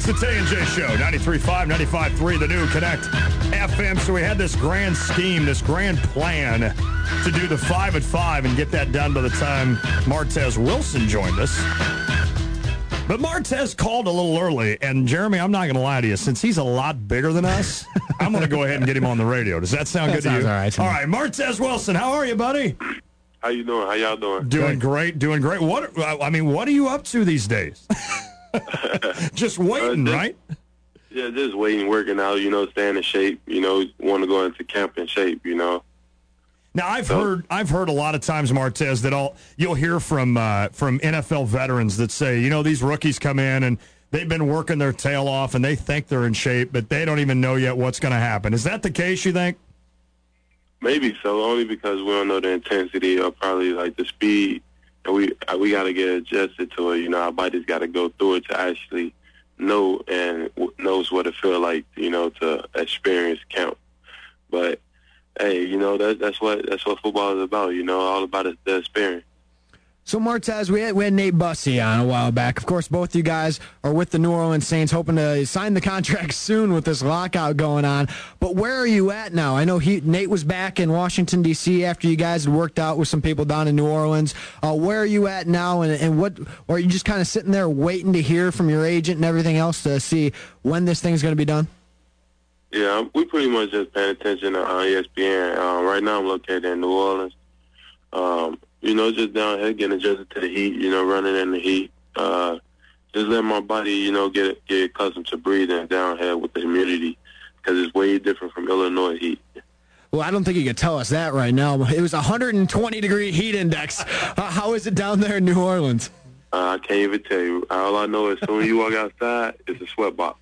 the Tay and J Show, 93.5, 95.3, the new Connect FM. So we had this grand scheme, this grand plan to do the 5 at 5 and get that done by the time Martez Wilson joined us. But Martez called a little early, and Jeremy, I'm not going to lie to you, since he's a lot bigger than us, I'm going to go ahead and get him on the radio. Does that sound good to you? All right. All right, Martez Wilson, how are you, buddy? How you doing? How y'all doing? Doing great, doing great. What are you up to these days? Just waiting, right? Yeah, just waiting, working out, staying in shape, want to go into camp in shape, Now, I've heard a lot of times, Martez, that you'll hear from NFL veterans that say, these rookies come in and they've been working their tail off and they think they're in shape, but they don't even know yet what's going to happen. Is that the case, you think? Maybe so, only because we don't know the intensity or probably like the speed, and we got to get adjusted to it. Our body's got to go through it to actually know and knows what it feels like, to experience camp. But hey, that's what football is about. All about is the experience. So, Martez, we had Nate Bussey on a while back. Of course, both you guys are with the New Orleans Saints, hoping to sign the contract soon with this lockout going on. But where are you at now? I know Nate was back in Washington, D.C. after you guys had worked out with some people down in New Orleans. Where are you at now, and what are you just kind of sitting there waiting to hear from your agent and everything else to see when this thing's going to be done? Yeah, we pretty much just paying attention to ESPN. Right now I'm located in New Orleans. Just down here getting adjusted to the heat, running in the heat. Just letting my body, get accustomed to breathing down here with the humidity because it's way different from Illinois heat. Well, I don't think you can tell us that right now. It was 120-degree heat index. How is it down there in New Orleans? I can't even tell you. All I know is soon as you walk outside, it's a sweat box.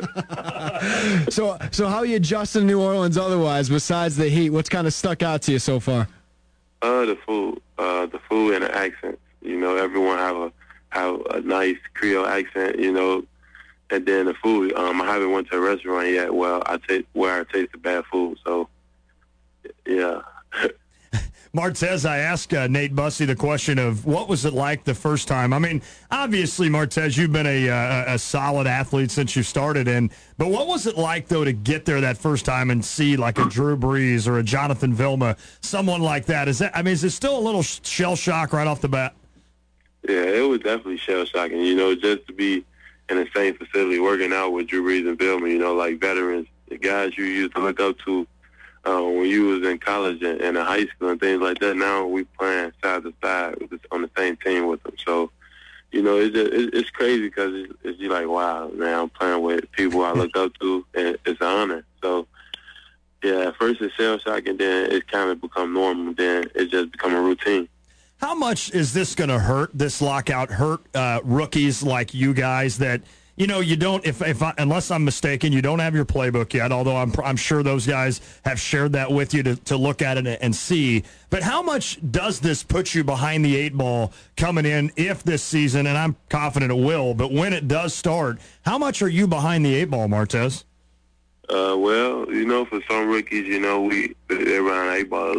So how are you adjusting New Orleans otherwise besides the heat? What's kind of stuck out to you so far? The food and the accents. Everyone have a nice Creole accent. And then the food. I haven't went to a restaurant yet where I tasted bad food. So, yeah. Martez, I asked Nate Bussey the question of what was it like the first time. I mean, obviously, Martez, you've been a solid athlete since you started but what was it like, though, to get there that first time and see like a Drew Brees or a Jonathan Vilma, someone like that? Is it still a little shell shock right off the bat? Yeah, it was definitely shell shocking, just to be in the same facility working out with Drew Brees and Vilma, like veterans, the guys you used to look up to. When you was in college and in high school and things like that, now we playing side to side on the same team with them. So, it's crazy because it's like, wow, man, I'm playing with people I look up to, and it's an honor. So, yeah, at first it's shell shock, and then it's kind of become normal, then it's just become a routine. How much is this going to hurt, this lockout, rookies like you guys that – you don't. Unless I'm mistaken, you don't have your playbook yet. Although I'm sure those guys have shared that with you to look at it and see. But how much does this put you behind the 8 ball coming in if this season? And I'm confident it will. But when it does start, how much are you behind the 8 ball, Martez? Well, for some rookies, they run 8 ball a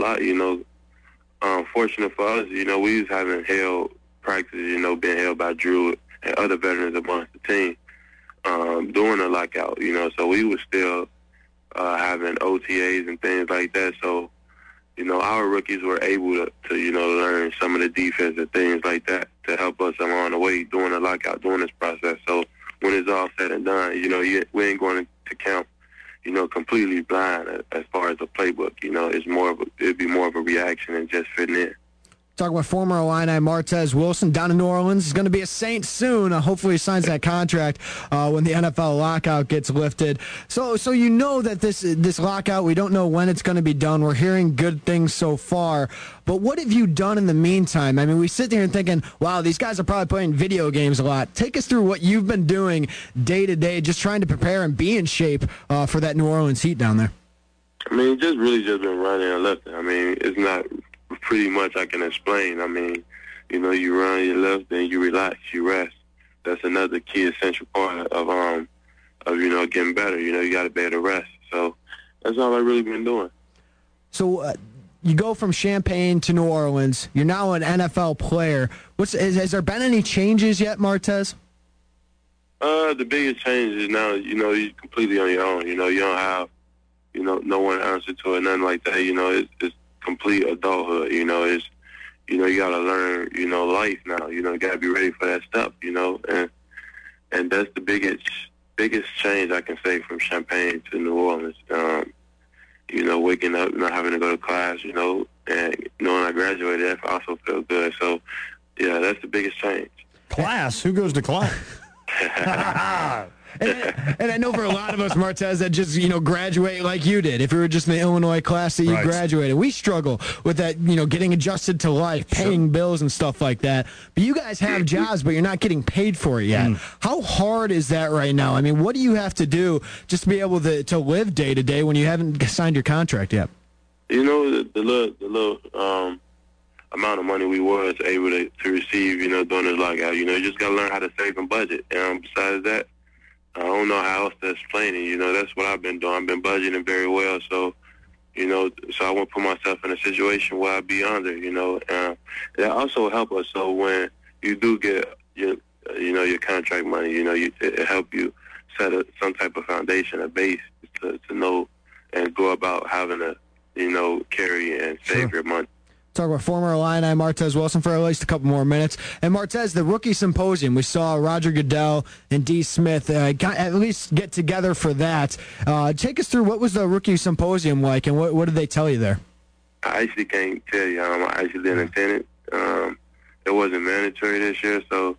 lot. Fortunate for us, we was having held practices, being held by Drew and other veterans amongst the team. During the lockout, so we were still having OTAs and things like that. So, our rookies were able to learn some of the defense and things like that to help us along the way during the lockout, during this process. So when it's all said and done, we ain't going to camp, completely blind as far as the playbook. It'd be more of a reaction and just fitting in. Talking about former Illini Martez Wilson down in New Orleans. He's going to be a Saint soon. Hopefully he signs that contract when the NFL lockout gets lifted. So that this lockout, we don't know when it's going to be done. We're hearing good things so far. But what have you done in the meantime? I mean, we sit there and thinking, wow, these guys are probably playing video games a lot. Take us through what you've been doing day to day, just trying to prepare and be in shape for that New Orleans Heat down there. I mean, just been running and lifting. I mean, it's not pretty much I can explain. I mean, you run, you lift, then you relax, you rest. That's another key essential part of getting better. You got to be able to rest. So that's all I've really been doing. So you go from Champaign to New Orleans. You're now an NFL player. Has there been any changes yet, Martez? The biggest change is now, you're completely on your own. You don't have, no one to answer to it, nothing like that. It's complete adulthood. It's, you got to learn, life now. You got to be ready for that stuff, and that's the biggest change I can say from Champaign to New Orleans. Waking up, not having to go to class, and knowing I graduated, that also felt good. So, yeah, that's the biggest change. Class? Who goes to class? And I know for a lot of us, Martez, that just, graduate like you did. If you were just in the Illinois class that you graduated, we struggle with that, getting adjusted to life, paying bills and stuff like that. But you guys have jobs, but you're not getting paid for it yet. How hard is that right now? I mean, what do you have to do just to be able to live day to day when you haven't signed your contract yet? The little amount of money we was able to receive, during this lockout, you just got to learn how to save and budget. Besides that, I don't know how else to explain it. That's what I've been doing. I've been budgeting very well. So, so I won't put myself in a situation where I'd be under, that also help us. So when you do get your contract money, it help you set some type of foundation, a base to know and go about having to, carry and save your money. Talk about former Illini Martez Wilson for at least a couple more minutes. And Martez, the rookie symposium, we saw Roger Goodell and D. Smith at least get together for that. Take us through what was the rookie symposium like, and what did they tell you there? I actually can't tell you. I actually didn't attend it. It wasn't mandatory this year, so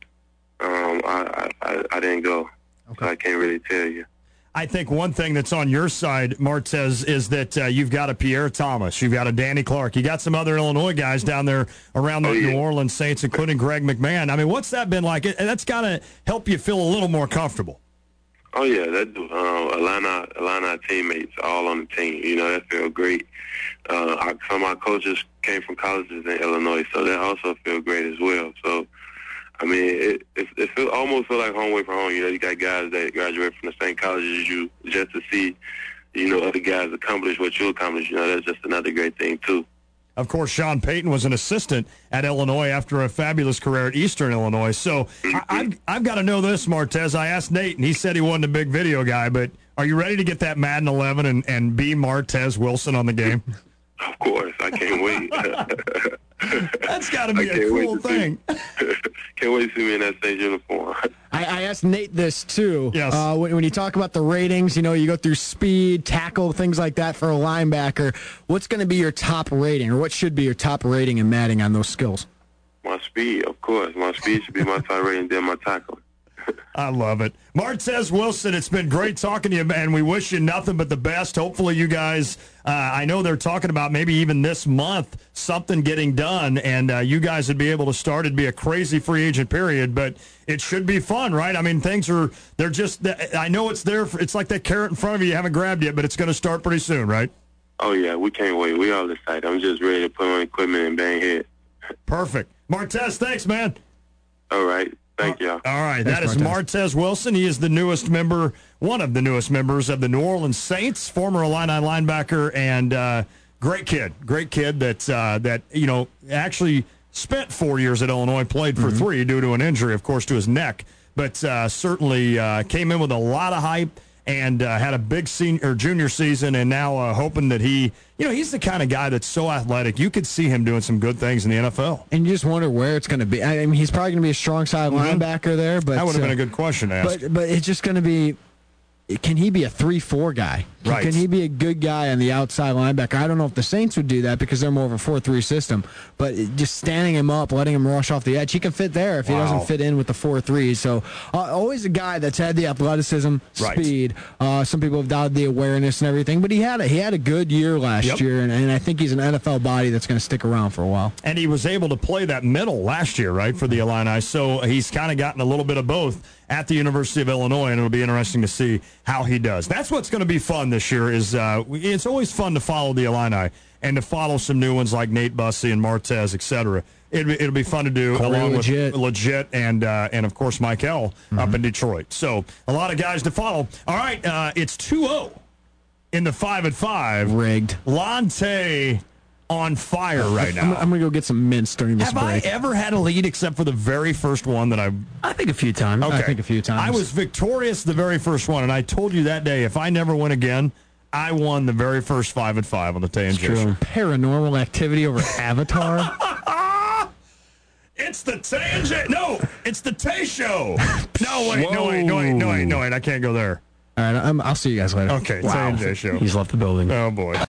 I didn't go. Okay. So I can't really tell you. I think one thing that's on your side, Martez, is that you've got a Pierre Thomas, you've got a Danny Clark, you got some other Illinois guys down there around the New Orleans Saints, including Greg McMahon. I mean, what's that been like? That's got to help you feel a little more comfortable. Oh, yeah, that do. Illini teammates all on the team. That felt great. Some of my coaches came from colleges in Illinois, so that also felt great as well. So, I mean, it almost feel like home away from home. You got guys that graduate from the same college as you just to see, other guys accomplish what you accomplished. That's just another great thing, too. Of course, Sean Payton was an assistant at Illinois after a fabulous career at Eastern Illinois. So I've got to know this, Martez. I asked Nate, and he said he wasn't a big video guy, but are you ready to get that Madden 11 and be Martez Wilson on the game? Of course. I can't wait. That's got to be a cool thing. Can't wait to see me in that Saints uniform. I asked Nate this, too. Yes. When you talk about the ratings, you go through speed, tackle, things like that for a linebacker. What's going to be your top rating, or what should be your top rating in Madden on those skills? My speed, of course. My speed should be my top rating, then my tackle. I love it. Martez Wilson, it's been great talking to you, and we wish you nothing but the best. Hopefully you guys, I know they're talking about maybe even this month something getting done, and you guys would be able to start. It'd be a crazy free agent period, but it should be fun, right? I mean, they're just, I know it's there. It's like that carrot in front of you haven't grabbed yet, but it's going to start pretty soon, right? Oh, yeah, we can't wait. We all excited. I'm just ready to put on equipment and bang head. Perfect. Martez, thanks, man. All right. Thank you. All right, that is Martez Wilson. He is the newest member, one of the newest members of the New Orleans Saints, former Illini linebacker, and great kid that actually spent 4 years at Illinois, played for 3 due to an injury, of course, to his neck, but certainly came in with a lot of hype and had a big junior season, and now hoping that he's the kind of guy that's so athletic. You could see him doing some good things in the NFL. And you just wonder where it's going to be. I mean, he's probably going to be a strong side linebacker there. But that would have been a good question to ask. But it's just going to be, can he be a 3-4 guy? Right. Can he be a good guy on the outside linebacker? I don't know if the Saints would do that because they're more of a 4-3 system. But just standing him up, letting him rush off the edge, he can fit there if he doesn't fit in with the 4-3. So always a guy that's had the athleticism, speed. Some people have doubted the awareness and everything, but he had a good year last year, and I think he's an NFL body that's going to stick around for a while. And he was able to play that middle last year, right, for the Illini. So he's kind of gotten a little bit of both at the University of Illinois, and it'll be interesting to see how he does. That's what's going to be fun this year. It's always fun to follow the Illini and to follow some new ones like Nate Bussey and Martez, etc. It'll be fun to do along with Legit and of course Mike L up in Detroit. So a lot of guys to follow. All right, it's 2-0 in the 5-at-5. Rigged. Lante on fire right now. I'm going to go get some mints during this Have break. I ever had a lead except for the very first one that I think a few times. Okay. I think a few times. I was victorious the very first one, and I told you that day, if I never win again, I won the very first 5 at 5 on the Tay and Jay Show. Paranormal Activity over Avatar. It's the Tay and Jay. No, it's the Tay Show. No, wait. I can't go there. All right, I'll see you guys later. Okay, Tay and Jay Show. He's left the building. Oh, boy.